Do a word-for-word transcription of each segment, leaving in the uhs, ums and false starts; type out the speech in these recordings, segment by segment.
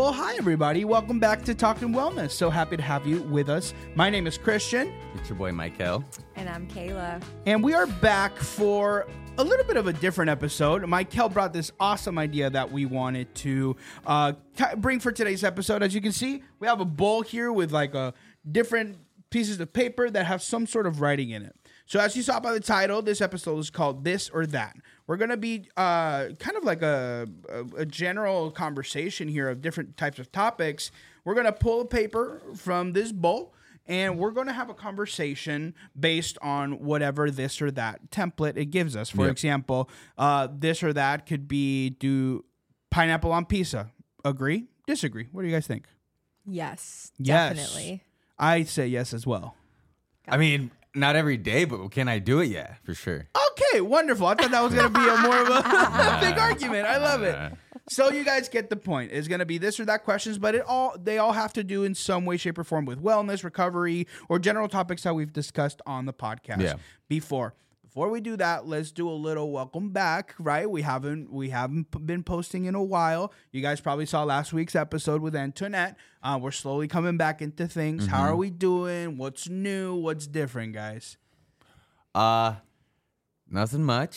Well, hi, everybody. Welcome back to Talking Wellness. So happy to have you with us. My name is Christian. It's your boy, Michael. And I'm Kayla. And we are back for a little bit of a different episode. Michael brought this awesome idea that we wanted to uh, t- bring for today's episode. As you can see, we have a bowl here with like a different pieces of paper that have some sort of writing in it. So as you saw by the title, this episode is called This or That. We're going to be uh, kind of like a, a, a general conversation here of different types of topics. We're going to pull a paper from this bowl, and we're going to have a conversation based on whatever this or that template it gives us. For Yep. example, uh, this or that could be do pineapple on pizza. Agree? Disagree? What do you guys think? Yes, Yes. definitely. I say yes as well. I mean, not every day, but can I do it? Yeah, for sure. Okay, wonderful. I thought that was going to be a more of a, a big argument. I love it. So you guys get the point. It's going to be this or that questions, but it all they all have to do in some way, shape, or form with wellness, recovery, or general topics that we've discussed on the podcast Yeah. before. Before we do that, let's do a little welcome back, right? We haven't we haven't p- been posting in a while. You guys probably saw last week's episode with Antoinette. Uh, we're slowly coming back into things. Mm-hmm. How are we doing? What's new? What's different, guys? Uh, nothing much.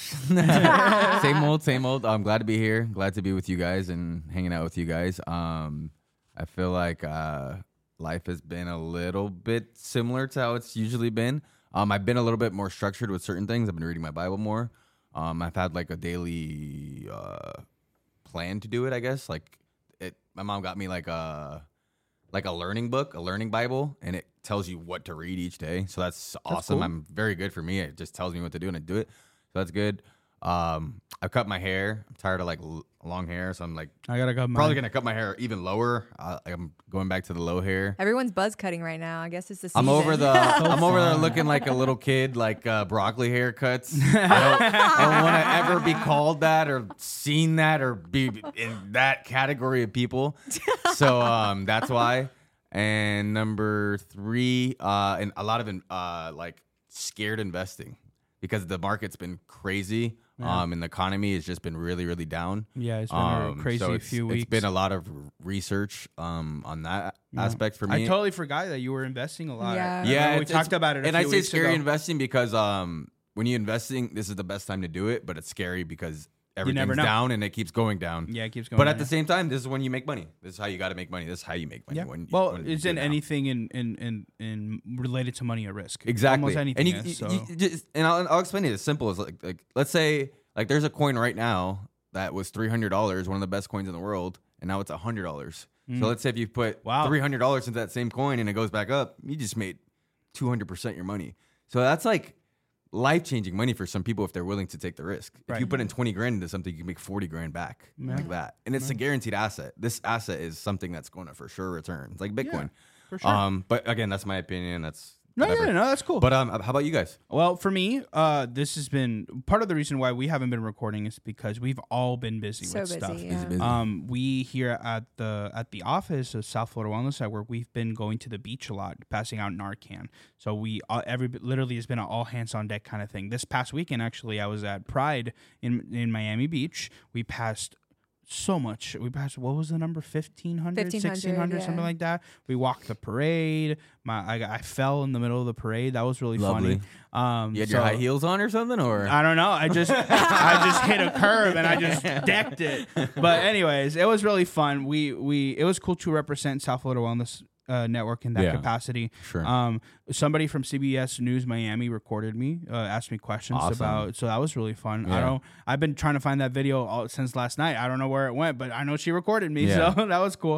Same old, same old. I'm glad to be here. Glad to be with you guys and hanging out with you guys. Um, I feel like uh, life has been a little bit similar to how it's usually been. Um, I've been a little bit more structured with certain things. I've been reading my Bible more. Um, I've had like a daily uh, plan to do it, I guess. Like it, my mom got me like a like a learning book, a learning Bible, and it tells you what to read each day. So that's awesome. cool. I'm very good for me. It just tells me what to do and I do it. So that's good. Um, I've cut my hair. I'm tired of like l- long hair, so I'm like I gotta go. probably gonna cut my hair even lower. Uh, I'm going back to the low hair. Everyone's buzz cutting right now. I guess it's the season. I'm over the. I'm over there looking like a little kid, like uh, broccoli haircuts. I don't, I don't want to ever be called that or seen that or be in that category of people. So um, that's why. And number three, uh, and a lot of uh, like scared investing because the market's been crazy. Yeah. Um, and the economy has just been really, really down. Yeah, it's been Um, a crazy so it's, few weeks. It's been a lot of research um, on that Yeah. aspect for me. I totally forgot that you were investing a lot. Yeah. I Yeah, remember we it's- talked it's- about it. A and I few say weeks scary ago. investing because um, when you're investing, this is the best time to do it, but it's scary because everything's know. down and it keeps going down. Yeah, it keeps going. But down, at the yeah. same time, this is when you make money. This is how you got to make money. This is how you make money. yeah. When, Well, when you isn't do it now. anything in, in in in related to money a risk? Exactly. Almost anything. And you, is, you- so. you just, and I'll, I'll explain it as simple as like, like let's say like there's a coin right now that was three hundred dollars, one of the best coins in the world, and now it's one hundred dollars. So let's say if you put Wow. three hundred dollars into that same coin and it goes back up, you just made two hundred percent your money. So that's like life-changing money for some people if they're willing to take the risk. If Right. you put in twenty grand into something, you can make forty grand back Yeah. like that. And it's a guaranteed asset. This asset is something that's going to for sure return. It's like Bitcoin. for sure. Um, but again, that's my opinion. That's no, whatever. yeah, no, that's cool. But um, how about you guys? well, for me, uh, this has been part of the reason why we haven't been recording is because we've all been busy So with busy, stuff. yeah. busy. Um, we here at the at the office of South Florida Wellness Network, we've been going to the beach a lot, passing out Narcan. So we uh, every literally has been an all hands on deck kind of thing. This past weekend, actually, I was at Pride in in Miami Beach. We passed so much. We passed, what was the number? fifteen hundred, fifteen hundred, sixteen hundred, yeah. something like that. We walked the parade. My I, got- I fell in the middle of the parade. That was really Lovely. funny. Um, You had so- your high heels on or something, or I don't know. I just I just hit a curve and I just decked it. But anyways, it was really fun. We we it was cool to represent South Florida Wellness uh, Network in that Yeah. capacity. Sure. Um, somebody from C B S News Miami recorded me, uh, asked me questions Awesome. about. So that was really fun. I Yeah. don't. I've been trying to find that video all, since last night. I don't know where it went, but I know she recorded me. Yeah. So that was cool.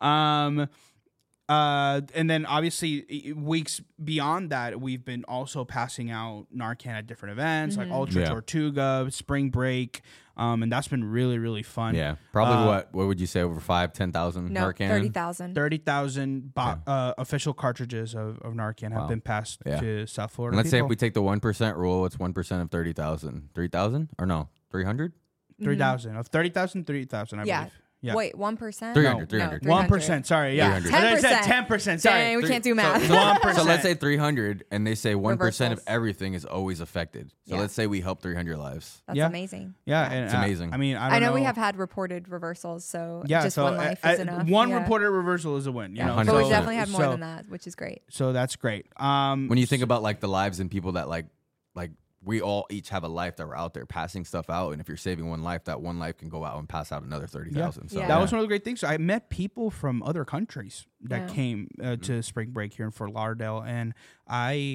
Um, uh, and then obviously i- weeks beyond that, we've been also passing out Narcan at different events like Ultra Yeah. Tortuga, Spring Break, um, and that's been really really fun. yeah, probably Uh, what what would you say over five, ten thousand No, Narcan? thirty thousand. Thirty thousand bo- uh, official cartridges of, of Narcan have Wow. been passed Yeah. to South Florida. And let's say if people. we take the one percent rule, it's one percent of thirty thousand. Three thousand or no, three hundred? three thousand of thirty thousand, three thousand. I Yeah. believe. Yeah. Wait, one percent? three hundred, No, three hundred. One percent. Sorry. Yeah. Yeah. I said ten percent. ten percent. Sorry. Dang, we Three- can't do so- math. So, one so percent. let's say three hundred, and they say one percent of Reversals. everything is always affected. So Yeah. let's say we help three hundred lives. That's Yeah. amazing. Yeah, and, It's uh, amazing. I mean, I, I, don't know, know we have had reported reversals, so Yeah, just so one life uh, is uh, enough. one yeah. reported reversal is a win. You Yeah. know, one But hundred we've percent. definitely had more so, than that, which is great. So that's great. Um, When you think about like the lives and people that like, like we all each have a life that we're out there passing stuff out, and if you're saving one life, that one life can go out and pass out another thirty thousand. So Yeah. that was one of the great things. I met people from other countries that Yeah. came uh, to spring break here in Fort Lauderdale, and I,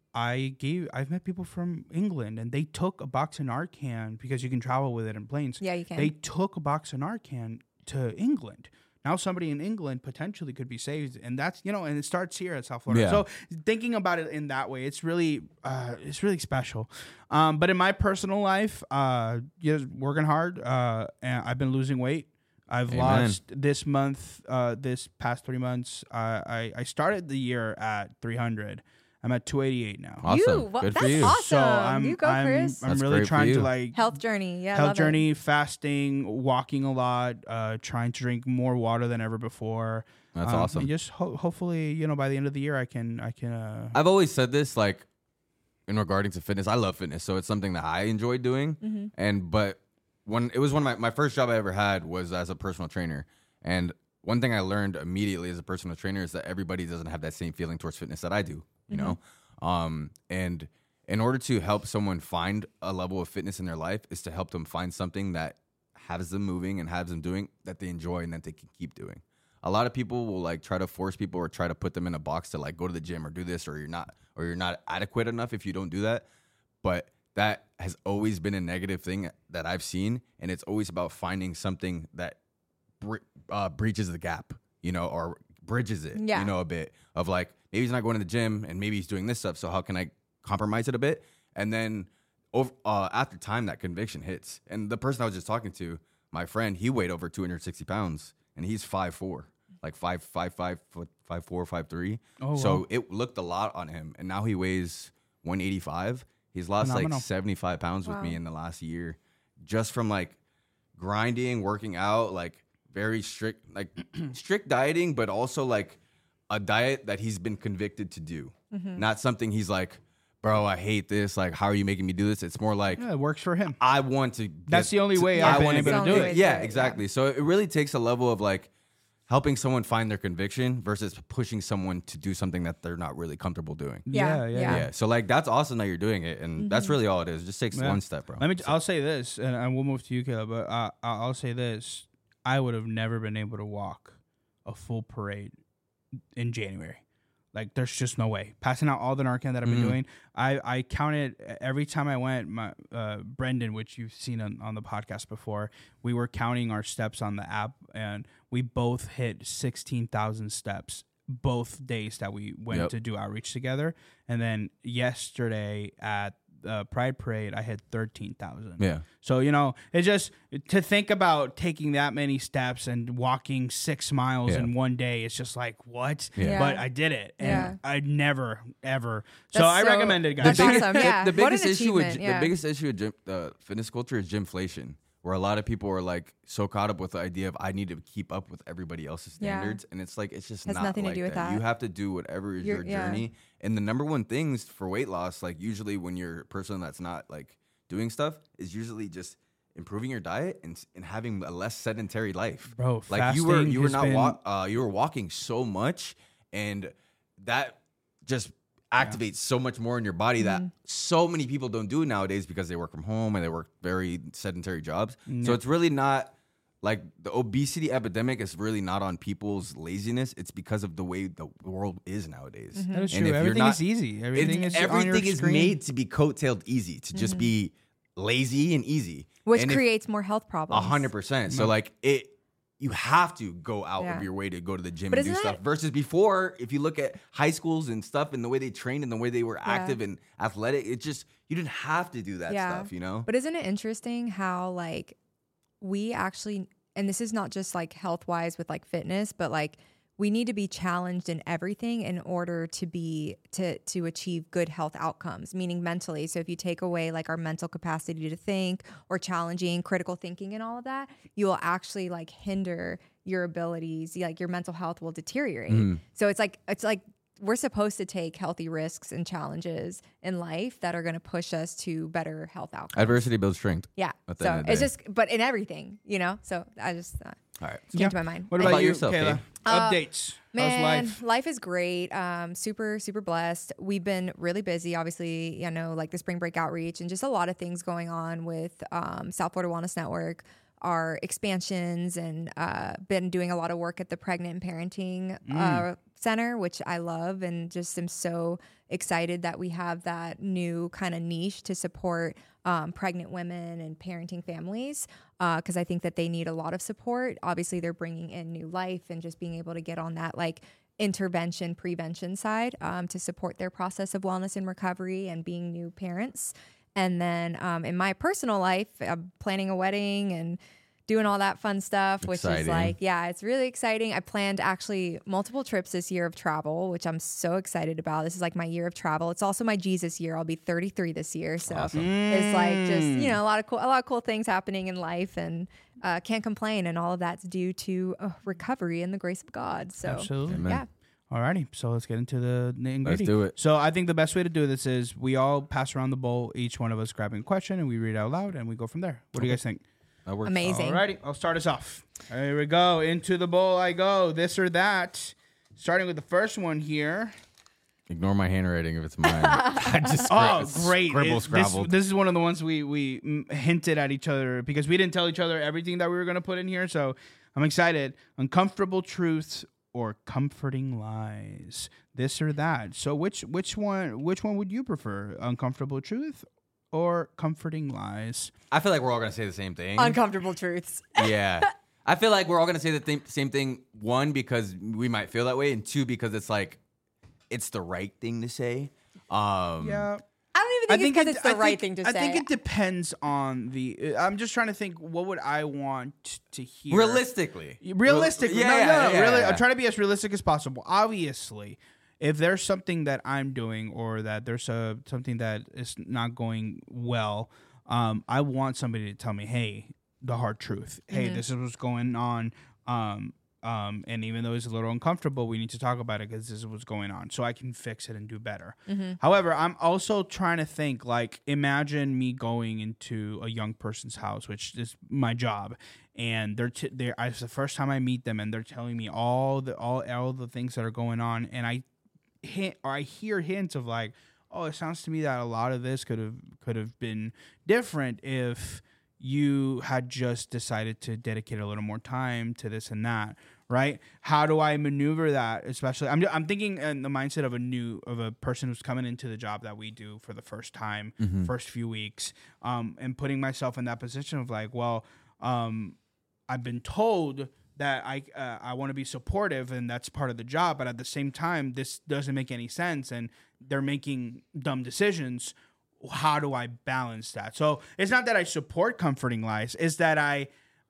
I gave. I've met people from England, and they took a box of Narcan because you can travel with it in planes. Yeah, you can. They took a box of Narcan to England. Now somebody in England potentially could be saved, and that's you know, and it starts here at South Florida. Yeah. So thinking about it in that way, it's really, uh, it's really special. Um, but in my personal life, uh, just working hard, uh, and I've been losing weight. I've Amen. lost this month, uh, this past three months. Uh, I I started the year at three hundred. I'm at two eighty-eight now. Awesome. You, well, Good that's for you. awesome. So I'm, you go, I'm, Chris. I'm That's really great for trying to you. like Health journey. Yeah, health love journey, fasting, walking a lot, uh, trying to drink more water than ever before. That's Um, awesome. And just ho- hopefully, you know, by the end of the year, I can, I can. Uh, I've always said this, like, in regarding to fitness. I love fitness, so it's something that I enjoy doing. Mm-hmm. And but when it was one of my my first job I ever had was as a personal trainer. And one thing I learned immediately as a personal trainer is that everybody doesn't have that same feeling towards fitness that I do. You know, um, and in order to help someone find a level of fitness in their life is to help them find something that has them moving and has them doing that they enjoy and that they can keep doing. A lot of people will like try to force people or try to put them in a box to like go to the gym or do this, or you're not or you're not adequate enough if you don't do that. But that has always been a negative thing that I've seen, and it's always about finding something that bre- uh, breaches the gap, you know, or bridges it, Yeah. you know, a bit of like maybe he's not going to the gym and maybe he's doing this stuff. So how can I compromise it a bit? And then over uh, after time, that conviction hits. And the person I was just talking to, my friend, he weighed over two hundred sixty pounds, and he's five four, like five five five foot five four five three. Oh, so wow. it looked a lot on him, and now he weighs one eighty-five. He's lost Phenomenal. like seventy-five pounds with Wow. me in the last year, just from like grinding, working out, like very strict, like strict dieting, but also like a diet that he's been convicted to do. Mm-hmm. Not something he's like, bro, I hate this. Like, how are you making me do this? It's more like, yeah, it works for him. I want to. That's get the only to- way Yeah, I've been wanna able it's to the do only it. way to Yeah, do it, exactly. So it really takes a level of like helping someone find their conviction versus pushing someone to do something that they're not really comfortable doing. Yeah, Yeah, yeah. yeah. Yeah. So like that's awesome that you're doing it, and that's really all it is. It just takes Yeah. one step, bro. Let me. I'll say this, and, and we'll move to you, Caleb. But uh, I'll I'll say this: I would have never been able to walk a full parade in January. Like, there's just no way. Passing out all the Narcan that I've been Mhm. doing, I, I counted every time I went. My uh, Brendan, which you've seen on, on the podcast before, we were counting our steps on the app, and we both hit sixteen thousand steps both days that we went Yep. to do outreach together. And then yesterday at uh, Pride Parade, I hit thirteen thousand. yeah. So, you know, it's just to think about taking that many steps and walking six miles Yeah. in one day. It's just like, what? Yeah. Yeah. But I did it. And Yeah. I never, ever. So That's I so- recommend it, that's guys. biggest, awesome, yeah. The, the What an biggest issue with achievement, the yeah. biggest issue with gym, uh, fitness culture is gymflation, where a lot of people are like so caught up with the idea of I need to keep up with everybody else's Yeah. standards, and it's like it's just Has not nothing to like do with that. that. You have to do whatever is You're- your yeah. journey. And the number one things for weight loss, like usually when you're a person that's not like doing stuff, is usually just improving your diet and and having a less sedentary life. Bro, like you were fasting you were has not been- wa- uh, you were walking so much, and that just activates so much more in your body that so many people don't do nowadays because they work from home and they work very sedentary jobs. So it's really not like the obesity epidemic is really not on people's laziness. It's because of the way the world is nowadays. That is And true. if you're Everything not- is easy. Everything It's- is on your everything is screen. made to be coattailed easy, to just be lazy and easy. Which And if- creates more health problems. a hundred percent. So like it, you have to go out Yeah. of your way to go to the gym But and do isn't stuff. that- Versus before, if you look at high schools and stuff and the way they trained and the way they were active and athletic, it just you didn't have to do that Yeah. stuff. You know. But isn't it interesting how like we actually, and this is not just like health wise with like fitness, but like we need to be challenged in everything in order to be to to achieve good health outcomes, meaning mentally. So if you take away like our mental capacity to think or challenging critical thinking and all of that, you will actually like hinder your abilities, like your mental health will deteriorate. Mm. So it's like it's like we're supposed to take healthy risks and challenges in life that are going to push us to better health outcomes. Adversity builds strength. Yeah. At the So end of the it's day. just, but in everything, you know. So I just uh, All right. came Yeah. to my mind. What How about, about you, yourself, Kayla? Kate? Uh, Updates. Man, How's life? is great. Um, super, super blessed. We've been really busy. Obviously, you know, like the spring break outreach and just a lot of things going on with um, South Florida Wellness Network, our expansions, and uh, been doing a lot of work at the Pregnant and Parenting uh, Center, which I love, and just am so excited that we have that new kind of niche to support um, pregnant women and parenting families, because uh, I think that they need a lot of support. Obviously, they're bringing in new life and just being able to get on that like intervention prevention side um, to support their process of wellness and recovery and being new parents. And then um, in my personal life, I'm planning a wedding and doing all that fun stuff, which Exciting. is like, yeah, it's really exciting. I planned actually multiple trips this year of travel, which I'm so excited about. This is like my year of travel. It's also my Jesus year. I'll be thirty-three this year. So Awesome. it's like just, you know, a lot of cool, a lot of cool things happening in life, and uh, can't complain. And all of that's due to uh, recovery and the grace of God. So Absolutely. Amen. yeah. Alrighty, so let's get into the nitty Let's gritty. do it. So I think the best way to do this is we all pass around the bowl, each one of us grabbing a question, and we read it out loud, and we go from there. What do you guys think? That works. Amazing. Alrighty, I'll start us off. Here we go. Into the bowl I go. This or that. Starting with the first one here. Ignore my handwriting if it's mine. I just Oh, scri- great. Scribble It- this, scrabbled. this is one of the ones we, we mm, hinted at each other because we didn't tell each other everything that we were going to put in here. So I'm excited. Uncomfortable truths or comforting lies. This or that. So which which one which one would you prefer? Uncomfortable truth or comforting lies? I feel like we're all gonna say the same thing. Uncomfortable truths. Yeah. I feel like we're all gonna say the th- same thing. One, because we might feel that way, and two, because it's like it's the right thing to say. Um, Yeah. I don't even think it's because it's the I right think- thing to I say. think it depends on the. I'm just trying to think. What would I want to hear? Realistically, Realistically, Yeah, no, yeah, no, no. yeah, really, yeah. I'm trying to be as realistic as possible. Obviously, if there's something that I'm doing or that there's a something that is not going well, um, I want somebody to tell me, "Hey, the hard truth. Hey, Mm-hmm. this is what's going on." Um, um, and even though it's a little uncomfortable, we need to talk about it because this is what's going on, so I can fix it and do better. Mm-hmm. However, I'm also trying to think like, imagine me going into a young person's house, which is my job, and they're t- they're it's the first time I meet them, and they're telling me all the all all the things that are going on, and I hint or I hear hints of like, oh, it sounds to me that a lot of this could have could have been different if you had just decided to dedicate a little more time to this and that, right? How do I maneuver that? Especially, I'm I'm thinking in the mindset of a new of a person who's coming into the job that we do for the first time, first few weeks, um, and putting myself in that position of like, well, um, I've been told that I uh, I want to be supportive and that's part of the job, but at the same time, this doesn't make any sense, and they're making dumb decisions. How do I balance that? So it's not that I support comforting lies. It's that I,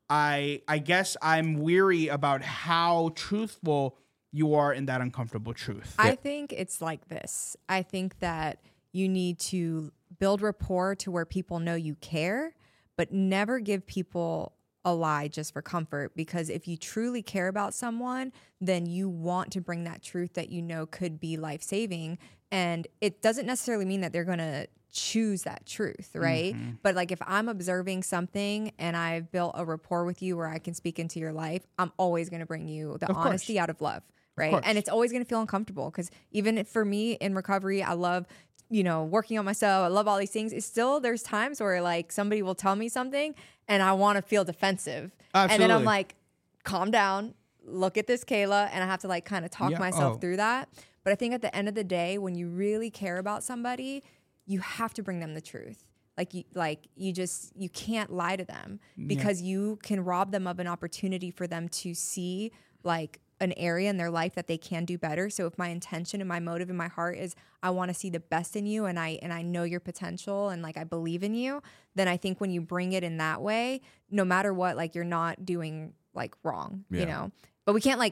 I, I guess I'm weary about how truthful you are in that uncomfortable truth. I think it's like this. I think that you need to build rapport to where people know you care, but never give people a lie just for comfort. Because if you truly care about someone, then you want to bring that truth that you know could be life-saving. And it doesn't necessarily mean that they're going to choose that truth, right? Mm-hmm. But like if I'm observing something and I've built a rapport with you where I can speak into your life, I'm always going to bring you the Of course. honesty out of love, right? course. And it's always going to feel uncomfortable because even for me in recovery, I love, you know, working on myself. I love all these things. It's still, there's times where like somebody will tell me something and I want to feel defensive. And then I'm Absolutely. like, calm down, look at this, Kayla. And I have to like kind of talk Yeah, myself oh. through that. But I think at the end of the day, when you really care about somebody, you have to bring them the truth. Like you, like you just, you can't lie to them because you can rob them of an opportunity for them to see like an area in their life that they can do better. So if my intention and my motive in my heart is I want to see the best in you and I and I know your potential and like I believe in you, then I think when you bring it in that way, no matter what, like you're not doing like wrong, Yeah. you know. But we can't like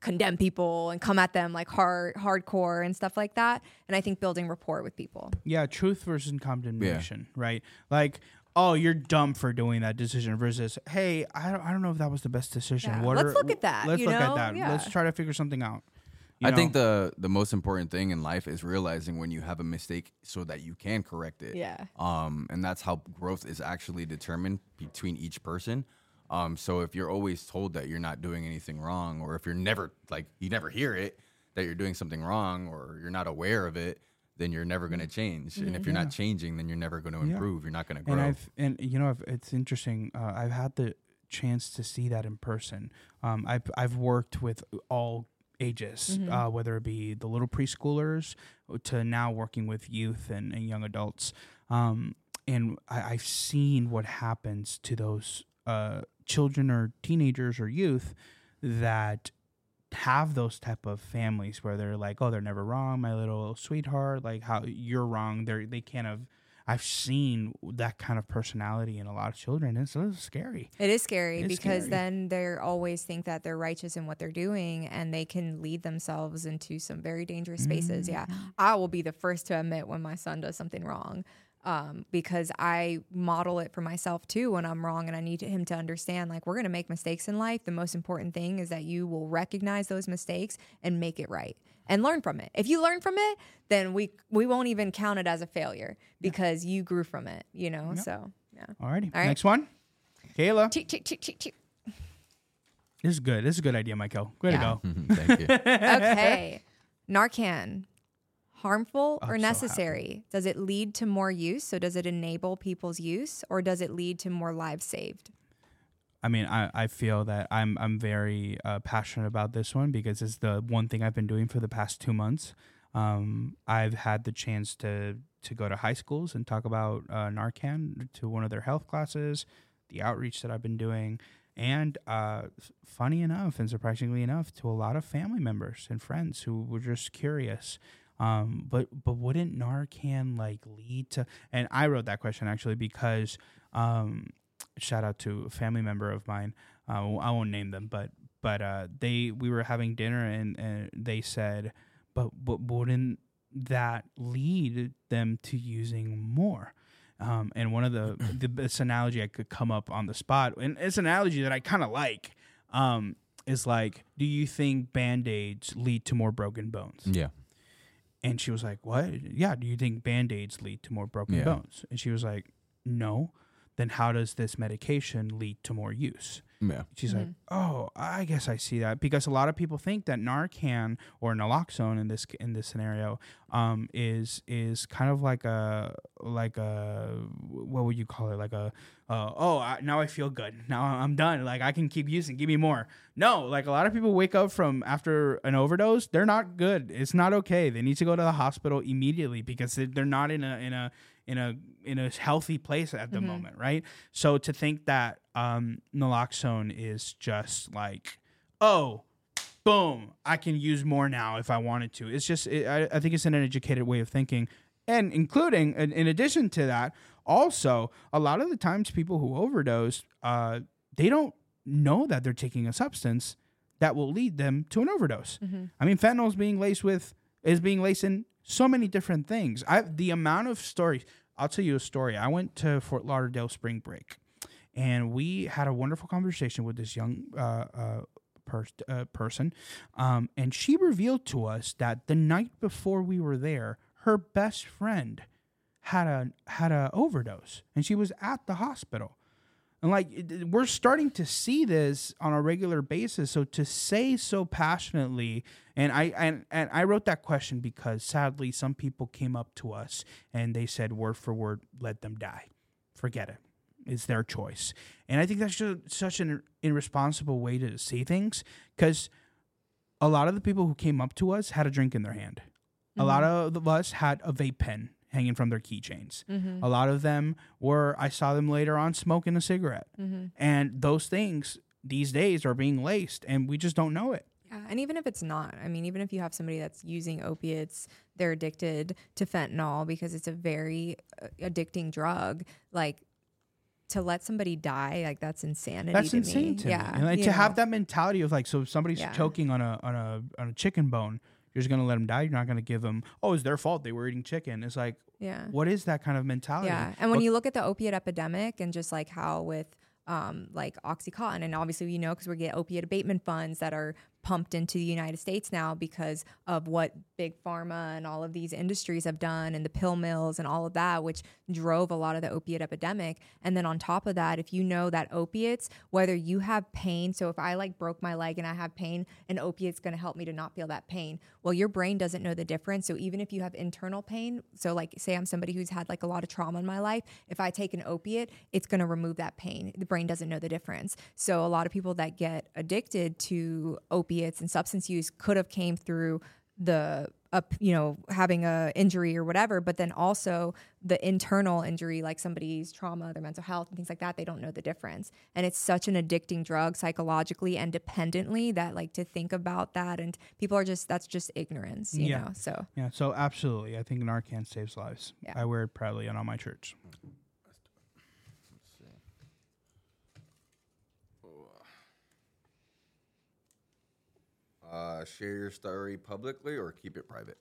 condemn people and come at them like hard, hardcore and stuff like that. And I think building rapport with people. Yeah, truth versus condemnation, yeah. right? Like, oh, you're dumb for doing that decision versus, hey, I don't, I don't know if that was the best decision. Yeah. What let's are, look at that. Let's you look know? at that. Yeah. Let's try to figure something out. You I know? think the the most important thing in life is realizing when you have a mistake so that you can correct it. Yeah. Um, and that's how growth is actually determined between each person. Um, so if you're always told that you're not doing anything wrong, or if you're never like you never hear it that you're doing something wrong, or you're not aware of it, then you're never going to change. Mm-hmm. And if you're yeah. not changing, then you're never going to improve. Yeah. You're not going to grow. And I've and you know I've, it's interesting. Uh, I've had the chance to see that in person. Um, I've I've worked with all ages, mm-hmm. uh, whether it be the little preschoolers to now working with youth and, and young adults. Um, and I, I've seen what happens to those uh, children or teenagers or youth that have those type of families where they're like, oh, they're never wrong, my little sweetheart, like how you're wrong. They're, they can't have, I've seen that kind of personality in a lot of children. It's, it's scary. It is scary it's because scary. then they always think that they're righteous in what they're doing and they can lead themselves into some very dangerous spaces. Mm-hmm. Yeah. I will be the first to admit when my son does something wrong. Um, because I model it for myself too when I'm wrong, and I need him to understand, like, we're going to make mistakes in life. The most important thing is that you will recognize those mistakes and make it right and learn from it. If you learn from it, then we we won't even count it as a failure because yeah. you grew from it, you know? Yeah. So, yeah. Alrighty. All right. Next one. Kayla. Cheek, cheek, cheek, cheek, cheek. This is good. This is a good idea, Michael. Way yeah. to go. Thank you. Okay. Narcan. Harmful or I'm necessary? So does it lead to more use? So does it enable people's use, or does it lead to more lives saved? I mean, I, I feel that I'm I'm very uh, passionate about this one because it's the one thing I've been doing for the past two months. Um, I've had the chance to to go to high schools and talk about uh, Narcan to one of their health classes, the outreach that I've been doing, and uh, funny enough and surprisingly enough, to a lot of family members and friends who were just curious. Um, but but wouldn't Narcan like lead to? And I wrote that question actually because um, shout out to a family member of mine. Uh, I won't name them, but but uh, they we were having dinner and, and they said, but but wouldn't that lead them to using more? Um, and one of the the best analogy I could come up on the spot, and it's an analogy that I kind of like, um, is like, do you think Band-Aids lead to more broken bones? Yeah. And she was like, what? Yeah, do you think Band-Aids lead to more broken yeah. bones? And she was like, no. Then how does this medication lead to more use? Yeah. She's mm-hmm. like, oh, I guess I see that. Because a lot of people think that Narcan or naloxone in this in this scenario um, is is kind of like a, like a, what would you call it? Like a, uh, oh, I, now I feel good. Now I'm done. Like I can keep using. Give me more. No, like a lot of people wake up from after an overdose. They're not good. It's not okay. They need to go to the hospital immediately because they're not in a in a in a in a healthy place at the mm-hmm. moment, right? So to think that um, naloxone is just like, oh, boom, I can use more now if I wanted to. It's just, it, I, I think it's an educated way of thinking. And including, in, in addition to that, also, a lot of the times people who overdose, uh, they don't know that they're taking a substance that will lead them to an overdose. Mm-hmm. I mean, fentanyl is being laced with, is being laced in so many different things. I the amount of stories, I'll tell you a story. I went to Fort Lauderdale spring break, and we had a wonderful conversation with this young uh, uh, pers- uh, person, um, and she revealed to us that the night before we were there, her best friend had a had a overdose, and she was at the hospital. And like it, we're starting to see this on a regular basis. So to say so passionately, and I and, and I wrote that question because sadly some people came up to us and they said word for word, let them die, forget it. It's their choice. And I think that's just such an irresponsible way to see things because a lot of the people who came up to us had a drink in their hand. Mm-hmm. A lot of us had a vape pen hanging from their keychains. Mm-hmm. A lot of them were, I saw them later on smoking a cigarette. Mm-hmm. And those things these days are being laced and we just don't know it. Yeah, and even if it's not, I mean, even if you have somebody that's using opiates, they're addicted to fentanyl because it's a very uh, addicting drug, like to let somebody die, like that's insanity. That's to insane me. to yeah, me. And like, you to know. have that mentality of like, so if somebody's Yeah. choking on a on a on a chicken bone, you're just gonna let them die. You're not gonna give them, oh, it's their fault. They were eating chicken. It's like, Yeah. what is that kind of mentality? Yeah. And when What- you look at the opiate epidemic and just like how with um, like Oxycontin, and obviously we know because we get opiate abatement funds that are pumped into the United States now because of what big pharma and all of these industries have done and the pill mills and all of that, which drove a lot of the opiate epidemic. And then on top of that, if you know that opiates, whether you have pain, so if I like broke my leg and I have pain, an opiate's going to help me to not feel that pain. Well, your brain doesn't know the difference. So even if you have internal pain, so like say I'm somebody who's had like a lot of trauma in my life, if I take an opiate, it's going to remove that pain. The brain doesn't know the difference. So a lot of people that get addicted to opiates and substance use could have came through the up, you know, having a injury or whatever, but then also the internal injury, like somebody's trauma, their mental health and things like that, they don't know the difference. And it's such an addicting drug psychologically and dependently that like to think about that, and people are just, that's just ignorance, you Yeah. know? So Yeah, so absolutely. I think Narcan saves lives. Yeah. I wear it proudly on all my shirts. Uh, share your story publicly or keep it private.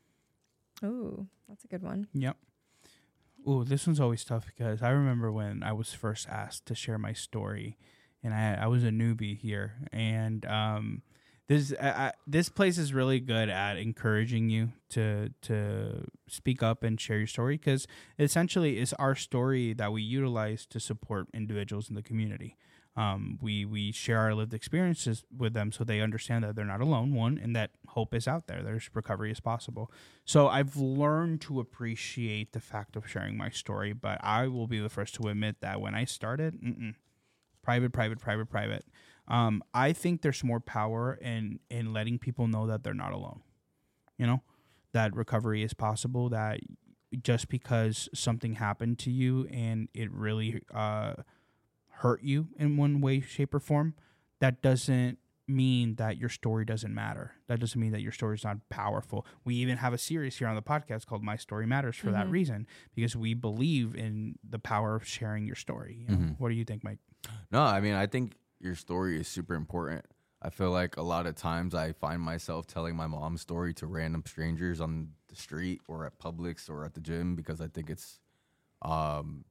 ooh, that's a good one. Yep. Ooh, this one's always tough because I remember when I was first asked to share my story, and I I was a newbie here, and um, this I, I, this place is really good at encouraging you to to speak up and share your story because essentially it's our story that we utilize to support individuals in the community. Um, we we share our lived experiences with them so they understand that they're not alone, one, and that hope is out there. There's recovery is possible. So I've learned to appreciate the fact of sharing my story, but I will be the first to admit that when I started, mm-mm, private, private, private, private. Um, I think there's more power in, in letting people know that they're not alone, you know, that recovery is possible, that just because something happened to you and it really uh, hurt you in one way, shape, or form, that doesn't mean that your story doesn't matter. That doesn't mean that your story is not powerful. We even have a series here on the podcast called My Story Matters for that Mhm. reason, because we believe in the power of sharing your story. You know? Mhm. What do you think, Mike? No, I mean, I think your story is super important. I feel like a lot of times I find myself telling my mom's story to random strangers on the street or at Publix or at the gym because I think it's um,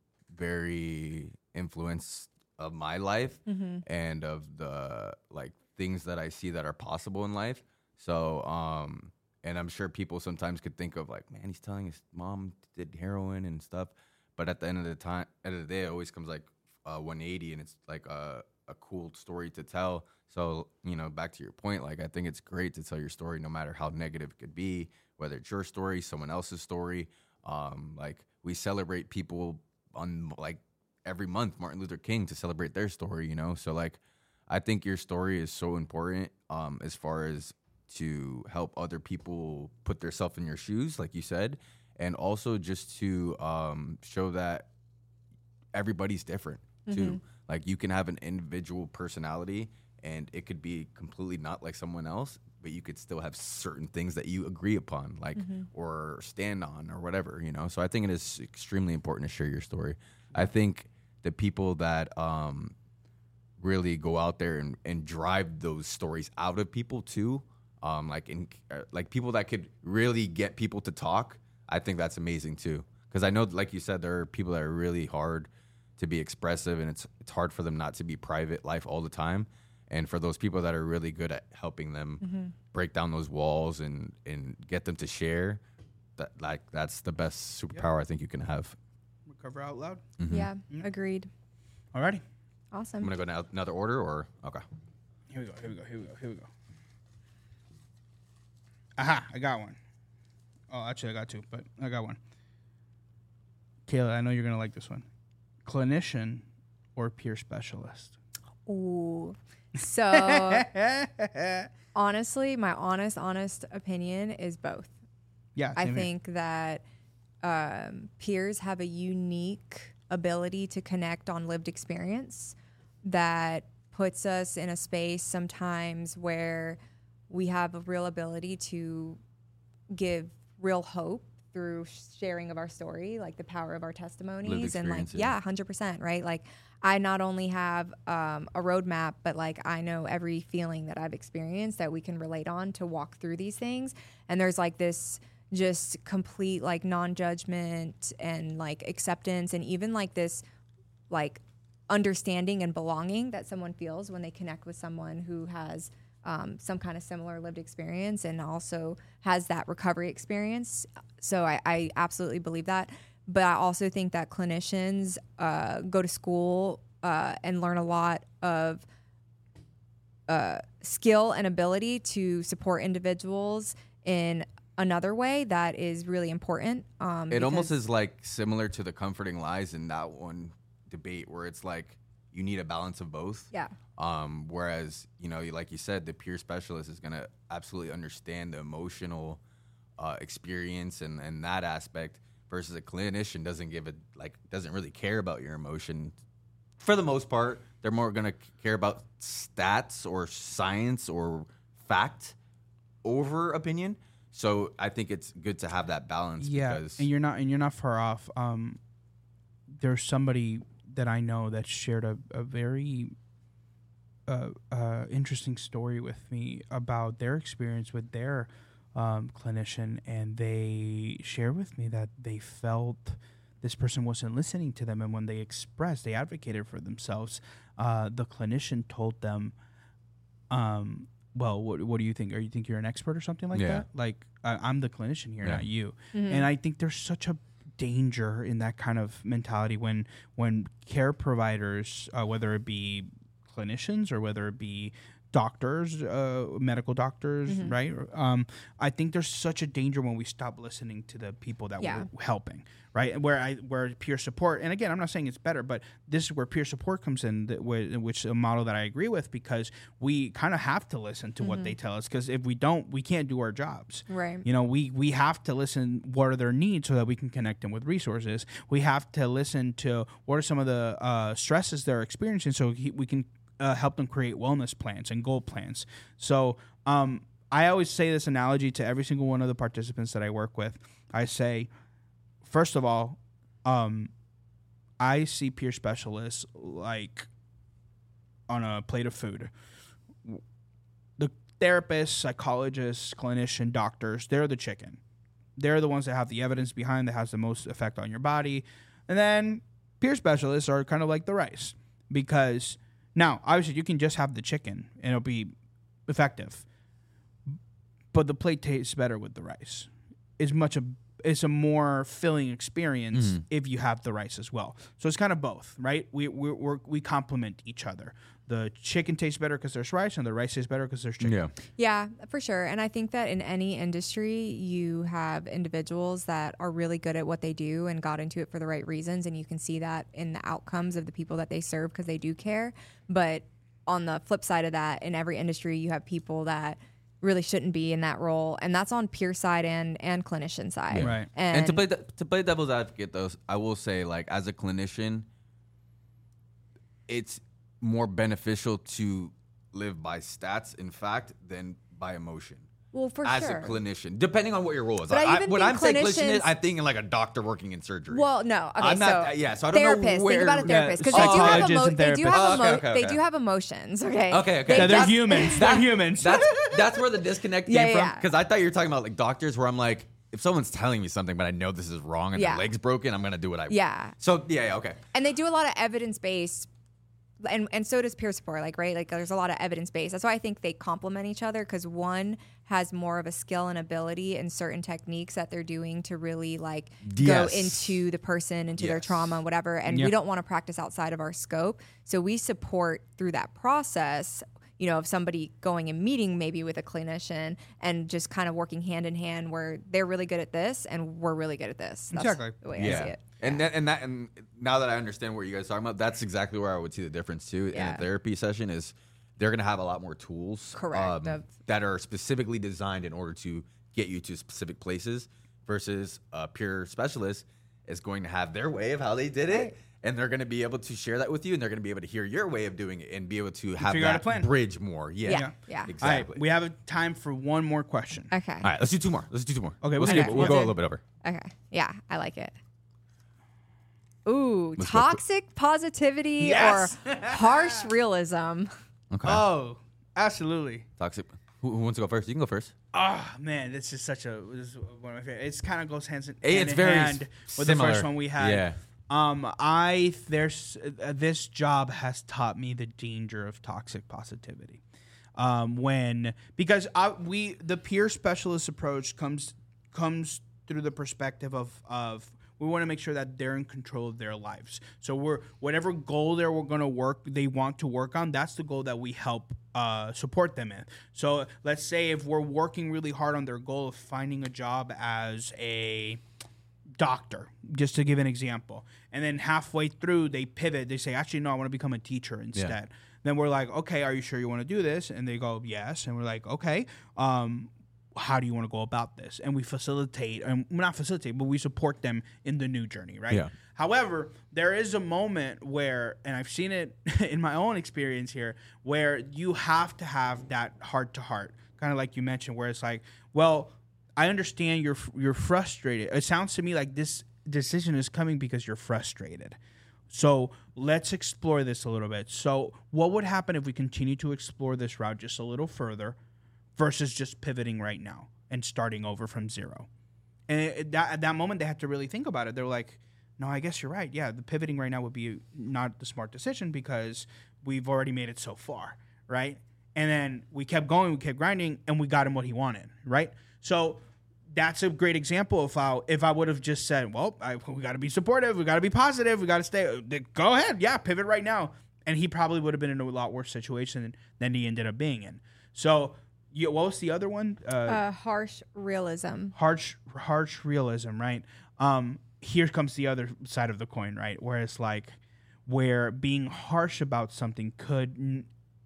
very influenced of my life Mm-hmm. and of the like things that I see that are possible in life. So, um, and I'm sure people sometimes could think of like, man, he's telling his mom did heroin and stuff. But at the end of the time, end of the day, it always comes like uh, one eighty, and it's like a, a cool story to tell. So, you know, back to your point, like I think it's great to tell your story, no matter how negative it could be, whether it's your story, someone else's story. Um, like we celebrate people on like every month, Martin Luther King, to celebrate their story, you know? So like, I think your story is so important um, as far as to help other people put themselves in your shoes, like you said, and also just to um, show that everybody's different too. Mhm. Like you can have an individual personality and it could be completely not like someone else, but you could still have certain things that you agree upon, like Mhm. or stand on or whatever, you know? So I think it is extremely important to share your story. I think the people that um, really go out there and, and drive those stories out of people too, um, like in uh, like people that could really get people to talk, I think that's amazing too. Because I know, like you said, there are people that are really hard to be expressive, and it's it's hard for them not to be private life all the time. And for those people that are really good at helping them Mm-hmm. break down those walls and, and get them to share, that like that's the best superpower I think you can have. Recover out loud. Mhm. Yeah, Yeah. agreed. Alrighty. I'm Awesome. gonna go now another order or okay. Here we go. Here we go. Here we go. Here we go. Aha! I got one. Oh, actually, I got two, but I got one. Kayla, I know you're gonna like this one. Clinician or peer specialist? Ooh. So honestly, my honest, honest opinion is both. Yeah, I same here. think that um, peers have a unique ability to connect on lived experience that puts us in a space sometimes where we have a real ability to give real hope through sharing of our story, like the power of our testimonies, and like, experience, yeah. yeah, one hundred percent, right? Like, I not only have um, a roadmap, but like I know every feeling that I've experienced that we can relate on to walk through these things. And there's like this just complete like non-judgment and like acceptance, and even like this like understanding and belonging that someone feels when they connect with someone who has um, some kind of similar lived experience and also has that recovery experience. So I, I absolutely believe that. But I also think that clinicians uh, go to school uh, and learn a lot of uh, skill and ability to support individuals in another way that is really important. Um, It almost is like similar to the comforting lies in that one debate where it's like you need a balance of both. Yeah. Um, whereas, you know, like you said, the peer specialist is going to absolutely understand the emotional uh, experience and, and that aspect, versus a clinician doesn't give a like doesn't really care about your emotion. For the most part, they're more going to care about stats or science or fact over opinion. So I think it's good to have that balance. Yeah, because and you're not and you're not far off. Um, there's somebody that I know that shared a, a very uh, uh, interesting story with me about their experience with their um, clinician, and they shared with me that they felt this person wasn't listening to them, and when they expressed, they advocated for themselves, uh, the clinician told them, um, well, what, what do you think? Are you think you're an expert or something like Yeah. that? Like, I, I'm the clinician here, Yeah. not you. Mhm. And I think there's such a danger in that kind of mentality when when care providers, uh, whether it be clinicians or whether it be doctors, uh, medical doctors, Mhm. right? Um, I think there's such a danger when we stop listening to the people that Yeah. we're helping, right? Where I where peer support, and again, I'm not saying it's better, but this is where peer support comes in, that, where, which is a model that I agree with, because we kind of have to listen to what they tell us, because if we don't, we can't do our jobs. Right. You know, we we have to listen what are their needs so that we can connect them with resources. We have to listen to what are some of the uh, stresses they're experiencing so he, we can uh, help them create wellness plans and goal plans. So um, I always say this analogy to every single one of the participants that I work with. I say, first of all, um, I see peer specialists like on a plate of food. The therapists, psychologists, clinician, doctors, they're the chicken. They're the ones that have the evidence behind that has the most effect on your body. And then peer specialists are kind of like the rice, because now, obviously, you can just have the chicken and it'll be effective. But the plate tastes better with the rice. It's much a it's a more filling experience Mhm. if you have the rice as well. So it's kind of both, right? We we we're, we complement each other. The chicken tastes better because there's rice, and the rice tastes better because there's chicken. Yeah. Yeah, for sure. And I think that in any industry, you have individuals that are really good at what they do and got into it for the right reasons. And you can see that in the outcomes of the people that they serve because they do care. But on the flip side of that, in every industry, you have people that really shouldn't be in that role. And that's on peer side and, and clinician side. Right. And, And to play de- to play devil's advocate, though, I will say, like, as a clinician, it's more beneficial to live by stats, in fact, than by emotion. well, for as sure. a clinician, depending on what your role is. But I I, even when think I'm saying clinician, is, clinicians- I'm thinking like a doctor working in surgery. Well, no. Okay, I'm not- so yeah, so I don't know therapist. where- Think about a Yeah, therapist because they do have psychologists emo- and they do therapists. have Oh, emo- okay, okay, they okay. do have emotions. Okay. Okay, okay. Yeah, they're That's- humans. They're humans. That's that's where the disconnect Yeah, came yeah. from. Because I thought you were talking about like doctors, where I'm like, if someone's telling me something, but I know this is wrong and Yeah. their leg's broken, I'm gonna do what I. Yeah. So yeah, yeah, okay. And they do a lot of evidence based, and and so does peer support. Like right, like there's a lot of evidence based. That's why I think they complement each other because one has more of a skill and ability in certain techniques that they're doing to really like Yes. go into the person, into their Yes. trauma, and whatever. And Yeah. we don't want to practice outside of our scope, so we support through that process. You know, of somebody going and meeting maybe with a clinician and just kind of working hand in hand where they're really good at this and we're really good at this. That's Exactly. the way I see Yeah. it. And that, and that and now that I understand what you guys are talking about, that's exactly where I would see the difference too in Yeah. a therapy session is they're gonna have a lot more tools Correct, um, of- that are specifically designed in order to get you to specific places versus a peer specialist. is going to have their way of how they did it. And they're going to be able to share that with you, and they're going to be able to hear your way of doing it and be able to have figure out a that plan. bridge more. Yeah, Yeah, yeah. exactly. All right, we have time for one more question. Okay. All right, let's do two more. Let's do two more. Okay, we'll, we'll skip, do- we'll we'll go do- a little bit over. Okay. Yeah, I like it. Ooh, Let's go. toxic positivity Yes. or harsh realism. Okay. Oh, absolutely. Toxic. Who, who wants to go first? You can go first. Oh man, this is such a this is one of my favorite. It's kind of goes hands in, Hey, hand it's in very hand with similar. the first one we had. Yeah. Um, I there's uh, this job has taught me the danger of toxic positivity. Um, when because I, we the peer specialist approach comes comes through the perspective of of we want to make sure that they're in control of their lives. So we're whatever goal they're we're going to work they want to work on. That's the goal that we help uh, support them in. So let's say if we're working really hard on their goal of finding a job as a doctor, just to give an example, and then halfway through they pivot. They say, actually, no, I want to become a teacher instead. Yeah. Then we're like, okay, are you sure you want to do this? And they go, yes. And we're like, okay, um, how do you want to go about this? And we facilitate, and well, not facilitate, but we support them in the new journey, right? Yeah. However, there is a moment where, and I've seen it in my own experience here, where you have to have that heart to heart, kind of like you mentioned, where it's like, well, I understand you're you're frustrated. It sounds to me like this decision is coming because you're frustrated. So let's explore this a little bit. So what would happen if we continue to explore this route just a little further versus just pivoting right now and starting over from zero? And it, that, at that moment, they had to really think about it. They're like, no, I guess you're right. Yeah, the pivoting right now would be not the smart decision because we've already made it so far, right? And then we kept going, we kept grinding, and we got him what he wanted, right? So that's a great example of how if I would have just said, well, I, we got to be supportive, we got to be positive, we got to stay, go ahead, yeah, pivot right now. And he probably would have been in a lot worse situation than he ended up being in. So you, what was the other one? Uh, Uh, harsh realism. harsh, harsh realism, right? Um, here comes the other side of the coin, right? Where it's like, where being harsh about something could n-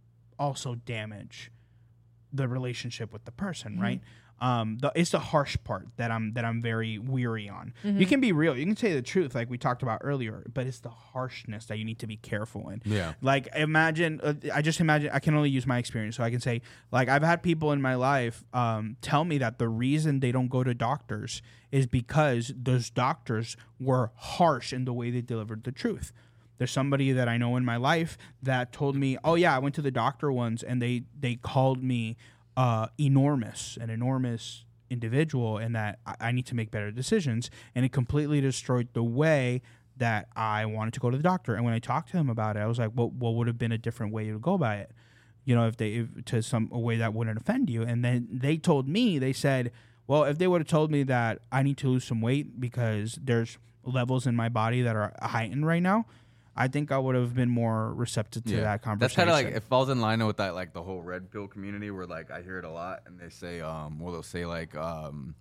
also damage the relationship with the person, right? Um, the, it's the harsh part that I'm that I'm very weary on. You can be real, you can say the truth, like we talked about earlier, but it's the harshness that you need to be careful in. Yeah. Like imagine, uh, I just imagine. I can only use my experience, so I can say, like I've had people in my life um, tell me that the reason they don't go to doctors is because those doctors were harsh in the way they delivered the truth. There's somebody that I know in my life that told me, "Oh yeah, I went to the doctor once, and they they called me." Uh, enormous, an enormous individual, and that I, I need to make better decisions. And it completely destroyed the way that I wanted to go to the doctor. And when I talked to him about it, I was like, "What? What would have been a different way to go by it? You know, if they if, to some a way that wouldn't offend you?" And then they told me, they said, "Well, if they would have told me that I need to lose some weight because there's levels in my body that are heightened right now, I think I would have been more receptive to that conversation." That's kind of like, it falls in line with that, like the whole red pill community where like I hear it a lot and they say, um, well, they'll say like, um,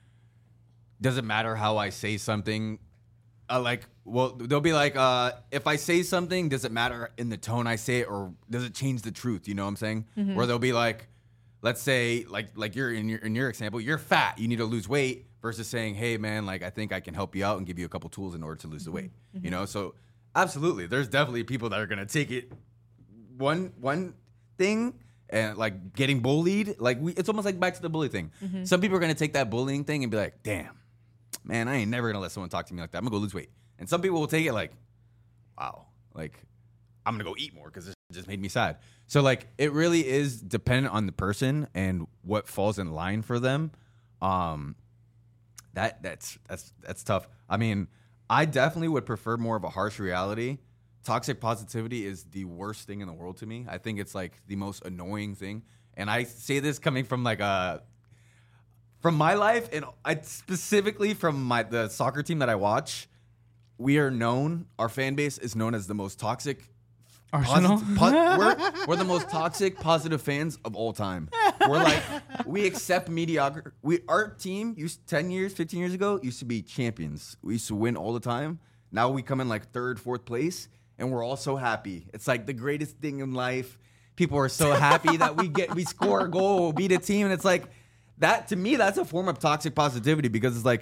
doesn't matter how I say something. Uh, like, well, they'll be like, uh, if I say something, does it matter in the tone I say it or does it change the truth? You know what I'm saying? Mm-hmm. Where they'll be like, let's say like, like you're in your, in your example, you're fat, you need to lose weight versus saying, hey man, like, I think I can help you out and give you a couple tools in order to lose the weight, Mm-hmm. you know? So absolutely, there's definitely people that are gonna take it one one thing and like getting bullied. Like we, it's almost like back to the bully thing. Mm-hmm. Some people are gonna take that bullying thing and be like, "Damn, man, I ain't never gonna let someone talk to me like that. I'm gonna go lose weight." And some people will take it like, "Wow, like I'm gonna go eat more because this just made me sad." So like it really is dependent on the person and what falls in line for them. Um, that that's that's that's tough. I mean. I definitely would prefer more of a harsh reality. Toxic positivity is the worst thing in the world to me. I think it's like the most annoying thing. And I say this coming from like a from my life and I specifically from my the soccer team that I watch. We are known, our fan base is known as the most toxic Arsenal. Posit- po- we're, we're the most toxic, positive fans of all time. We're like, we accept mediocre. We our team used ten years, fifteen years ago used to be champions. We used to win all the time. Now we come in like third, fourth place, and we're all so happy. It's like the greatest thing in life. People are so happy that we get we score a goal, beat a team, and it's like that to me. That's a form of toxic positivity because it's like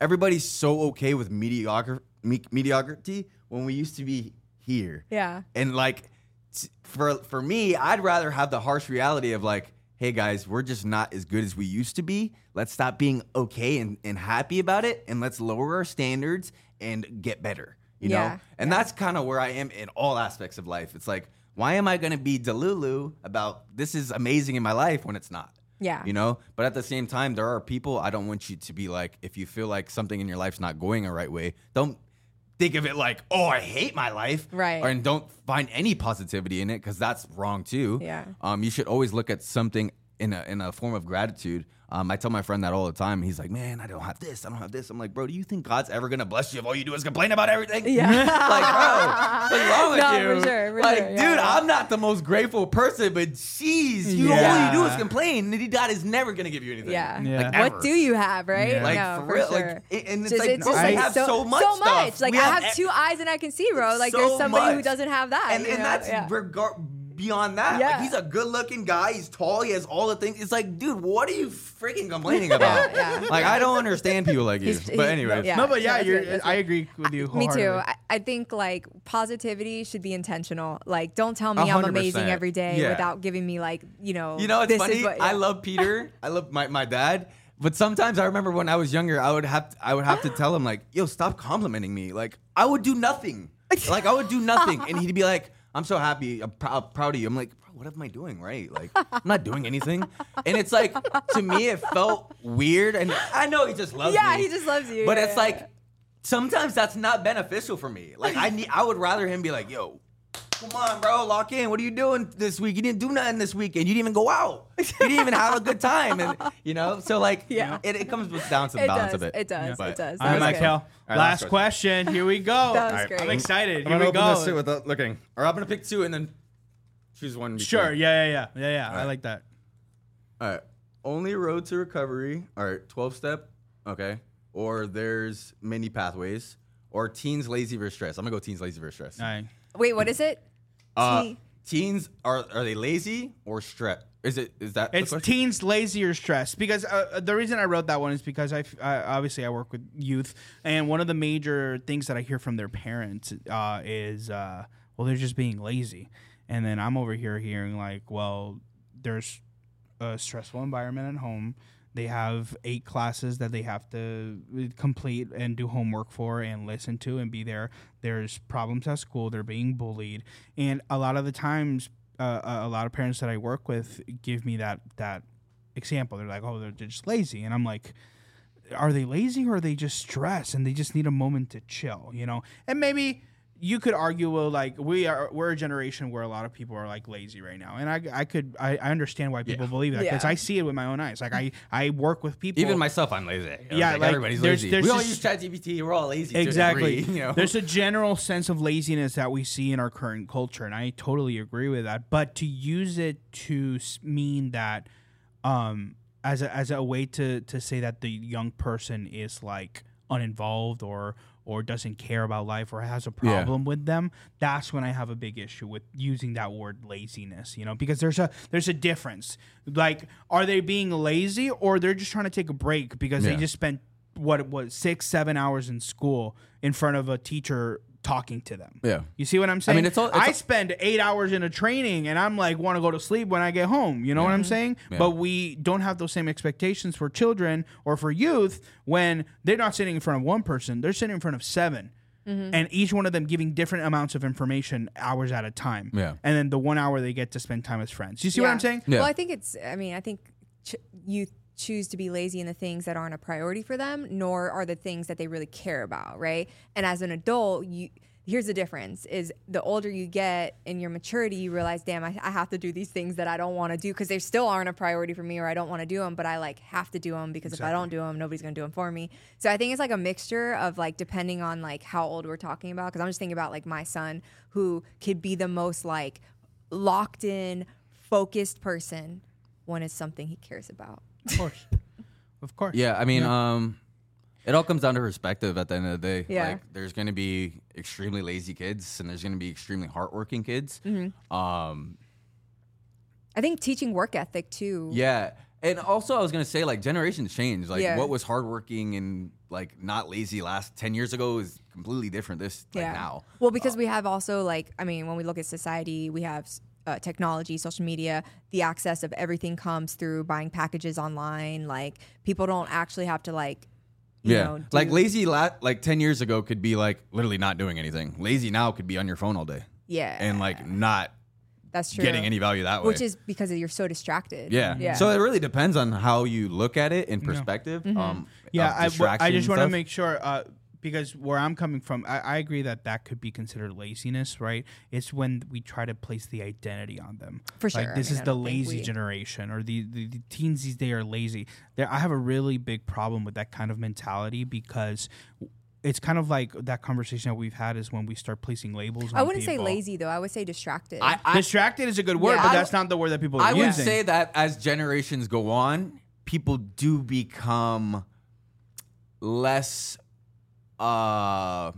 everybody's so okay with mediocre me- mediocrity when we used to be here. Yeah. And like t- for for me, I'd rather have the harsh reality of like, hey guys, we're just not as good as we used to be. Let's stop being okay and, and happy about it, and let's lower our standards and get better. You Yeah. know? And that's kind of where I am in all aspects of life. It's like, why am I gonna be delulu about this is amazing in my life when it's not? Yeah. You know, but at the same time, there are people I don't want you to be like, if you feel like something in your life's not going the right way, don't think of it like, oh, I hate my life. Right. Or, and don't find any positivity in it because that's wrong too. Yeah. Um, you should always look at something in a in a form of gratitude. Um, I tell my friend that all the time. He's like, man, I don't have this. I don't have this. I'm like, bro, do you think God's ever going to bless you if all you do is complain about everything? Yeah. Like, bro, what's wrong with No, you? for sure, for like, sure, dude, yeah, yeah. I'm not the most grateful person, but jeez, you Yeah. all you do is complain. And God is never going to give you anything. Yeah. Yeah. Like, What ever. do you have, right? Yeah. Like, no, for for real. sure. Like, and and it's Just- like, it's bro, just we like have so, so much so stuff. much. Like We I have e- two eyes and I can see, bro. Like so there's somebody who much. doesn't have that. And, you and know? that's yeah. regar- beyond that. Yeah. Like, he's a good looking guy. He's tall. He has all the things. It's like, dude, what are you freaking complaining about? Yeah, yeah. Like, I don't understand people like you. He's- But he- anyway. yeah. No, but yeah, that's you're. it, that's I it. agree with you. Me too. wholeheartedly. I, I think like positivity should be intentional. Like, don't tell me A I'm hundred amazing percent. every day Yeah. without giving me like, you know, You know, it's this funny. Is what, I yeah. love Peter. I love my, my dad. But sometimes I remember when I was younger, I would have to, I would have to tell him like, "Yo, stop complimenting me." Like I would do nothing. Like I would do nothing, and he'd be like, "I'm so happy. I'm prou- proud of you." I'm like, "Bro, what am I doing right? Like I'm not doing anything." And it's like to me, it felt weird, and I know he just loves Yeah, me. he just loves you. But Yeah, it's yeah, like yeah. sometimes that's not beneficial for me. Like I need, I would rather him be like, "Yo, come on, bro, lock in. What are you doing this week? You didn't do nothing this weekend. You didn't even go out. You didn't even have a good time." And you know, so like, Yeah. it, it comes down to the It balance does, of it. it does, But- it does. All right, That was Michael. good. All right, last last question. Here we go. That was All right, great. I'm excited. I'm Here gonna we open go. this too without looking. Or I'm gonna pick two and then choose one. between. Sure. Yeah. Yeah. Yeah. Yeah. Yeah. I right. like that. All right. Only road to recovery. All right. twelve step. Okay. Or there's many pathways. Or teens lazy versus stress. I'm gonna go teens lazy versus stress. All right. Wait, what is it? Uh, T- teens are are they lazy or stress? Is it is that the It's question? teens lazy or stressed because uh, the reason I wrote that one is because I, f- I- obviously I work with youth, and one of the major things that I hear from their parents uh, is uh, well, they're just being lazy, and then I'm over here hearing like, well, there's a stressful environment at home. They have eight classes that they have to complete and do homework for and listen to and be there. There's problems at school. They're being bullied, and a lot of the times. Uh, a lot of parents that I work with give me that that example. They're like, "Oh, they're, they're just lazy," and I'm like, "Are they lazy or are they just stressed and they just need a moment to chill?" You know? And maybe you could argue, well, like we are we're a generation where a lot of people are like lazy right now, and I I could I, I understand why people Yeah. believe that because Yeah. I see it with my own eyes. Like I I work with people. Even myself, I'm lazy. I was Yeah, like, like, everybody's there's- lazy. there's we all just- use ChatGPT. We're all lazy. to a Exactly. degree, you know? There's a general sense of laziness that we see in our current culture, and I totally agree with that. But to use it to s- mean that, um, as a as a way to to say that the young person is like uninvolved or or doesn't care about life or has a problem with them, that's when I have a big issue with using that word laziness, you know, because there's a there's a difference. Like, are they being lazy or they're just trying to take a break because they Yeah. just spent what it was six, seven hours in school in front of a teacher talking to them. Yeah. You see what I'm saying? mean, it's all- it's I all- spend eight hours in a training and I'm like, want to go to sleep when I get home. You know what I'm saying? Yeah. But we don't have those same expectations for children or for youth when they're not sitting in front of one person, they're sitting in front of seven. And each one of them giving different amounts of information hours at a time. Yeah. And then the one hour they get to spend time as friends. You see what Yeah. I'm saying? Yeah. Well, I think it's, I mean, I think ch- you choose to be lazy in the things that aren't a priority for them, nor are the things that they really care about, right? And as an adult, you here's the difference is the older you get in your maturity, you realize, damn, I, I have to do these things that I don't want to do because they still aren't a priority for me or I don't want to do them, but I like have to do them because Exactly. if I don't do them, nobody's going to do them for me. So I think it's like a mixture of like, depending on like how old we're talking about, because I'm just thinking about like my son who could be the most like locked in, focused person when it's something he cares about. Of course. Of course. Yeah, I mean, um, it all comes down to perspective at the end of the day. Yeah. Like, there's going to be extremely lazy kids and there's going to be extremely hardworking kids. Mm-hmm. Um, I think teaching work ethic too. yeah. And also, I was gonna say, like, generations change. Like, Yeah. what was hardworking and like not lazy last ten years ago is completely different this like now. Well, because uh, we have also like, I mean, when we look at society, we have uh, technology, social media, the access of everything comes through buying packages online. Like people don't actually have to like, you yeah, know, do- like lazy la- like ten years ago could be like literally not doing anything. Lazy now could be on your phone all day. Yeah, and like not. That's true. Getting any value that way. Which is because you're so distracted. Yeah. yeah. So it really depends on how you look at it in perspective. Mm-hmm. Um, yeah, I, w- I just want to stuff. make sure, uh, because where I'm coming from, I, I agree that that could be considered laziness, right? It's when we try to place the identity on them. For sure. Like, this I mean, is I the don't think lazy we- generation, or the, the, the teens these days are lazy. There, I have a really big problem with that kind of mentality because it's kind of like that conversation that we've had is when we start placing labels on I wouldn't people. say lazy though. I would say distracted. I, I, Distracted is a good word, Yeah, but I that's not the word that people are I would using. say that as generations go on, people do become less. Uh,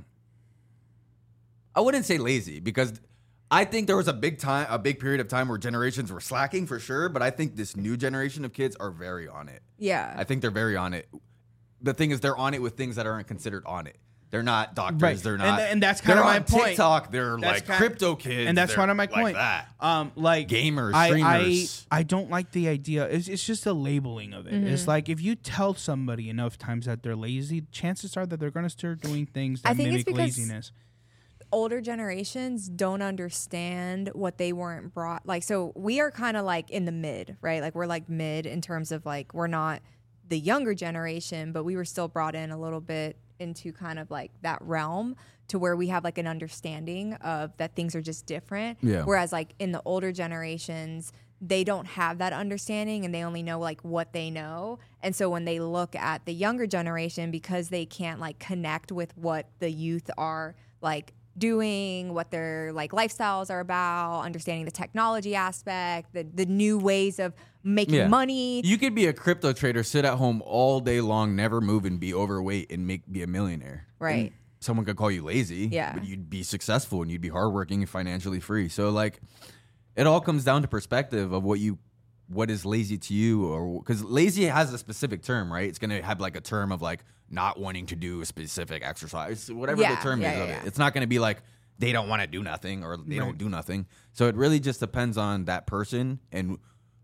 I wouldn't say lazy because I think there was a big time, a big period of time where generations were slacking for sure. But I think this new generation of kids are very on it. yeah. I think they're very on it. The thing is, they're on it with things that aren't considered on it. They're not doctors. Right. They're And not. th- and that's kind they're of my on point. TikTok. They're That's like kind- crypto kids. And that's They're one of my like point. that. Um, like Gamers, I, streamers. I, I don't like the idea. It's, it's just the labeling of it. Mm-hmm. It's like if you tell somebody enough times that they're lazy, chances are that they're going to start doing things that I think it's mimic because laziness. older generations don't understand what they weren't brought. Like, so we are kind of like in the mid, right? Like we're like mid in terms of like, we're not the younger generation, but we were still brought in a little bit into kind of like that realm to where we have like an understanding of that things are just different. Yeah. Whereas like in the older generations, they don't have that understanding and they only know like what they know. And so when they look at the younger generation, because they can't like connect with what the youth are like doing, what their like lifestyles are about, understanding the technology aspect, the the new ways of making Yeah. money. You could be a crypto trader, sit at home all day long, never move, and be overweight and make be a millionaire. Right. And someone could call you lazy, Yeah. but you'd be successful and you'd be hardworking and financially free. So like, it all comes down to perspective of what you, what is lazy to you, or because lazy has a specific term, right? It's gonna have like a term of like not wanting to do a specific exercise, whatever Yeah, the term yeah, is yeah, of yeah. it. It's not gonna be like they don't want to do nothing or they Right. don't do nothing. So it really just depends on that person and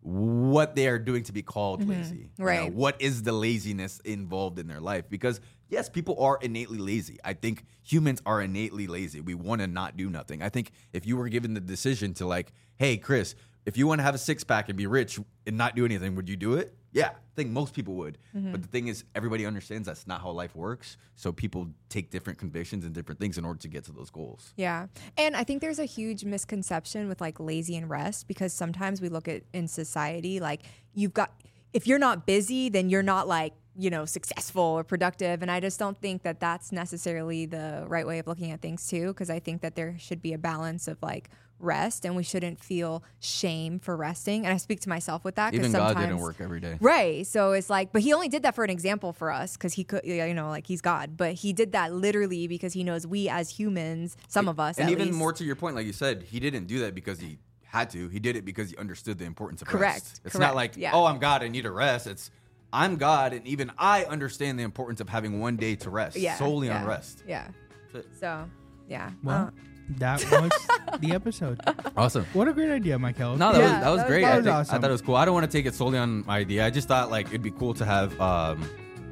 what they are doing to be called lazy. You know, Right. what is the laziness involved in their life? Because yes, people are innately lazy. I think humans are innately lazy. We want to not do nothing. I think if you were given the decision to like, hey, Chris, if you want to have a six pack and be rich and not do anything, would you do it? Yeah, I think most people would. But the thing is, everybody understands that's not how life works. So people take different convictions and different things in order to get to those goals. Yeah. And I think there's a huge misconception with like lazy and rest, because sometimes we look at in society, like you've got, if you're not busy, then you're not like, you know, successful or productive. And I just don't think that that's necessarily the right way of looking at things too. Because I think that there should be a balance of like rest, and we shouldn't feel shame for resting. And I speak to myself with that. 'Cause Even God sometimes, didn't work every day. Right. So it's like, but he only did that for an example for us because he could, you know, like he's God. But he did that literally because he knows we as humans, some of us, And at even least, more to your point, like you said, he didn't do that because he had to. He did it because he understood the importance of Correct, rest. It's correct, not like, yeah. oh, I'm God, I need a rest. It's I'm God, and even I understand the importance of having one day to rest, yeah, solely yeah, on rest. Yeah. That's it. So, yeah. Well, Uh, that was the episode. Awesome. What a great idea, Michael. No, that Yeah, was that was that was- great. that I, was think, awesome. I thought it was cool. I don't want to take it solely on my idea. I just thought like it'd be cool to have um,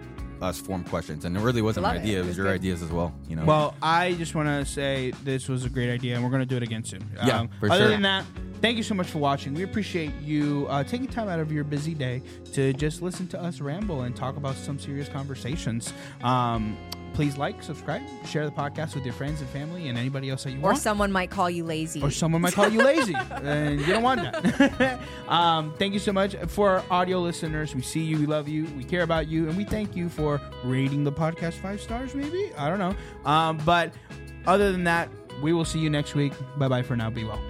us form questions, and it really wasn't my Love it. idea. It It was was your good. ideas as well. You know. Well, I just want to say this was a great idea, and we're going to do it again soon. Um, Yeah, for other sure. than that, thank you so much for watching. We appreciate you uh, taking time out of your busy day to just listen to us ramble and talk about some serious conversations. Um, please like, subscribe, share the podcast with your friends and family and anybody else that you or want. someone might call you lazy. Or someone might call you lazy, and you don't want that. um, thank you so much. For our audio listeners, we see you, we love you, we care about you, and we thank you for rating the podcast five stars, maybe? I don't know. Um, but other than that, we will see you next week. Bye-bye for now. Be well.